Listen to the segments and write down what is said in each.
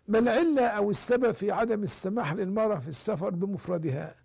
ما العلة أو السبب في عدم السماح للمرأة في السفر بمفردها؟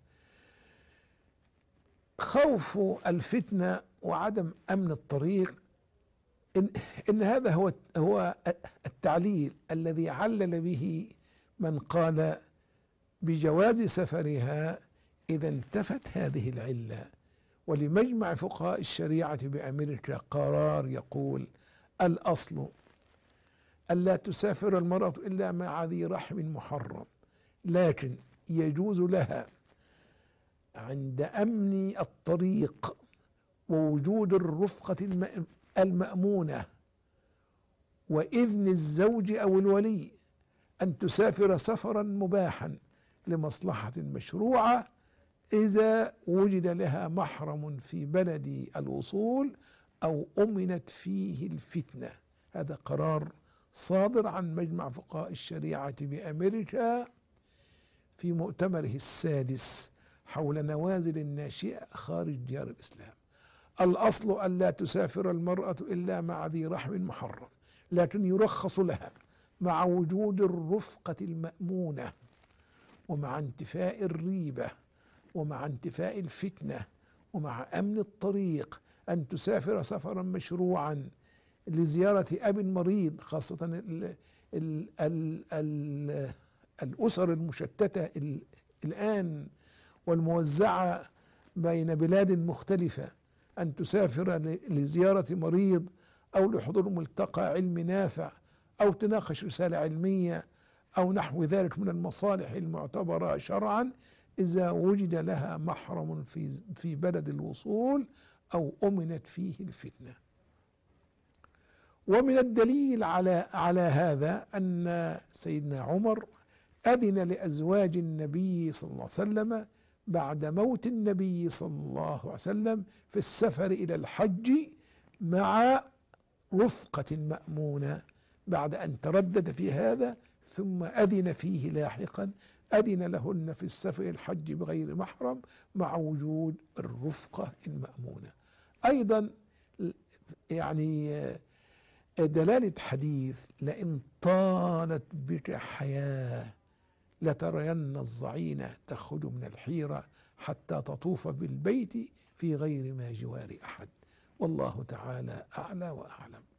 خوف الفتنة وعدم أمن الطريق. إن هذا هو التعليل الذي علل به من قال بجواز سفرها إذا انتفت هذه العلة. ولمجمع فقهاء الشريعة بأمريكا قرار يقول: الأصل ألا تسافر المرأة إلا مع ذي رحم محرم، لكن يجوز لها عند أمن الطريق ووجود الرفقة المأمونة وإذن الزوج أو الولي أن تسافر سفرا مباحا لمصلحة مشروعة إذا وجد لها محرم في بلد الوصول أو أمنت فيه الفتنة. هذا قرار صادر عن مجمع فقهاء الشريعة بأمريكا في مؤتمره السادس حول نوازل الناشئة خارج ديار الإسلام. الأصل ألا تسافر المرأة إلا مع ذي رحم محرم، لكن يرخص لها مع وجود الرفقة المأمونة ومع انتفاء الريبة ومع انتفاء الفتنة ومع أمن الطريق أن تسافر سفرا مشروعا لزيارة أب مريض، خاصة الأسر المشتتة الآن والموزعة بين بلاد مختلفة، أن تسافر لزيارة مريض أو لحضور ملتقى علمي نافع أو تناقش رسالة علمية أو نحو ذلك من المصالح المعتبرة شرعا إذا وجد لها محرم في بلد الوصول أو أمنت فيه الفتنة. ومن الدليل على هذا أن سيدنا عمر أذن لأزواج النبي صلى الله عليه وسلم بعد موت النبي صلى الله عليه وسلم في السفر إلى الحج مع رفقة مأمونة، بعد أن تردد في هذا ثم أذن فيه لاحقا، أذن لهن في السفر إلى الحج بغير محرم مع وجود الرفقة المأمونة. أيضا يعني دلالة حديث: لئن طالت بك حياة لترين الظعينة تخرج من الحيرة حتى تطوف بالبيت في غير ما جوار أحد. والله تعالى أعلى وأعلم.